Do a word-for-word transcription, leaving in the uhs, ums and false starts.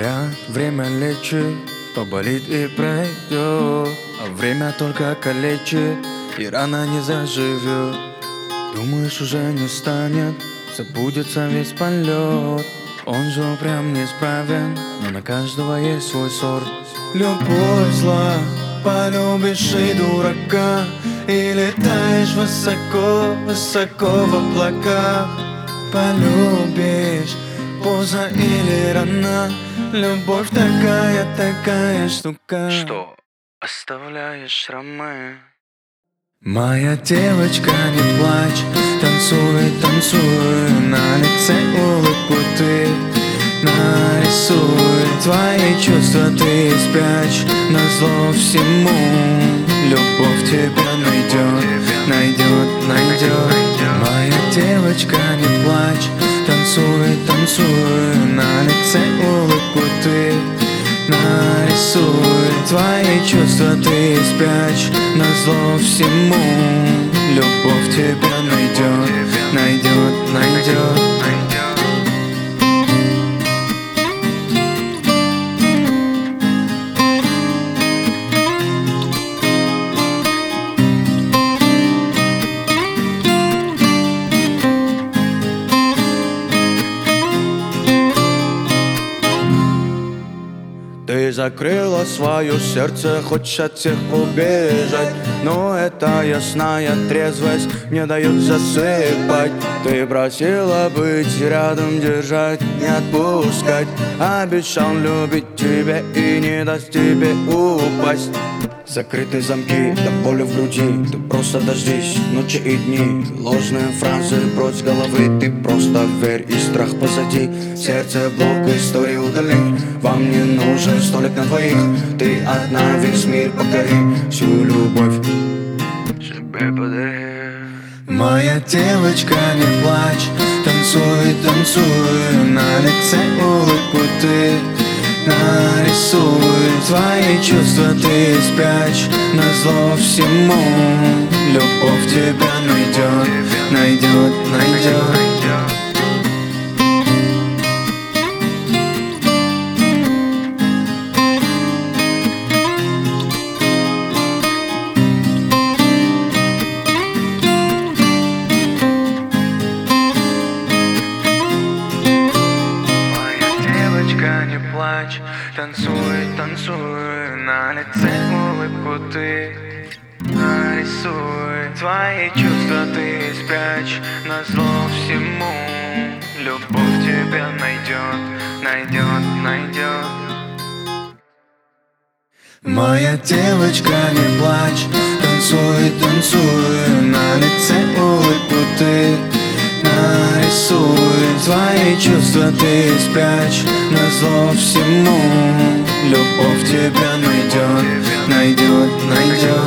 Говорят, время лечит, поболит и пройдет, а время только калечит, и рана не заживет. Думаешь, уже не станет, забудется весь полет. Он же прям неисправен, но на каждого есть свой сорт. Любовь зла, полюбишь и дурака, и летаешь высоко, высоко в облаках. Полюбишь поздно или рано, любовь такая, такая штука, что оставляешь шрамы. Моя девочка, не плачь, танцуй, танцуй, на лице улыбку ты нарисуй. Твои чувства ты спрячь, назло всему. Любовь тебя найдет, найдет, найдет. Моя девочка, не плачь, танцуй, танцуй, на лице улыбку ты нарисуй. Твои чувства ты спрячь, назло всему. Любовь тебя найдет, найдет, найдет. Ты закрыла свое сердце, хочешь от всех убежать, но эта ясная трезвость не дает засыпать. Ты просила быть рядом, держать, не отпускать. Обещал любить тебя и не даст тебе упасть. Закрытые замки, до боли в груди, ты просто дождись ночи и дни. Ложные фразы прочь с головы, ты просто верь и страх позади. Сердце блок, истории удали, вам не нужен столик на двоих. Ты одна, весь мир покори, всю любовь себе подари. Моя девочка, не плачь, танцуй, танцуй, на лице улыбку ты нарисуй. Твои чувства ты спрячь, назло всему. Любовь тебя найдет, найдет, найдет. Не плачь, танцуй, танцуй, на лице улыбку ты нарисуй. Твои чувства ты спрячь, назло всему. Любовь тебя найдет, найдет, найдет. Моя девочка, не плачь, танцуй, танцуй, на лице улыбку ты нарисуй. Твои чувства ты спрячь, назло всему. Любовь тебя найдет, найдет, найдет.